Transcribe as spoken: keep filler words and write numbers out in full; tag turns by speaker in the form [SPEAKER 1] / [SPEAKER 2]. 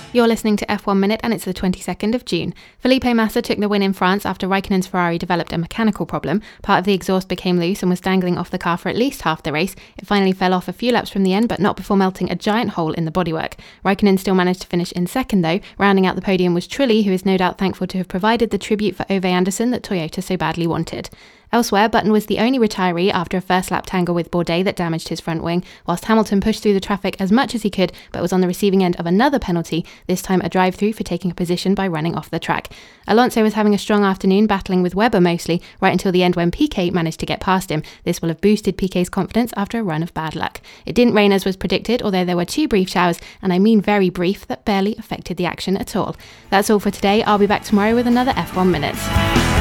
[SPEAKER 1] You're listening to F one Minute and it's the twenty-second of June. Felipe Massa took the win in France after Raikkonen's Ferrari developed a mechanical problem. Part of the exhaust became loose and was dangling off the car for at least half the race. It finally fell off a few laps from the end, but not before melting a giant hole in the bodywork. Raikkonen still managed to finish in second though. Rounding out the podium was Trulli, who is no doubt thankful to have provided the tribute for Ove Anderson that Toyota so badly wanted. Elsewhere, Button was the only retiree after a first-lap tangle with Bourdais that damaged his front wing, whilst Hamilton pushed through the traffic as much as he could, but was on the receiving end of another penalty, this time a drive-through for taking a position by running off the track. Alonso was having a strong afternoon, battling with Webber mostly, right until the end when Piquet managed to get past him. This will have boosted Piquet's confidence after a run of bad luck. It didn't rain as was predicted, although there were two brief showers, and I mean very brief, that barely affected the action at all. That's all for today. I'll be back tomorrow with another F one Minute.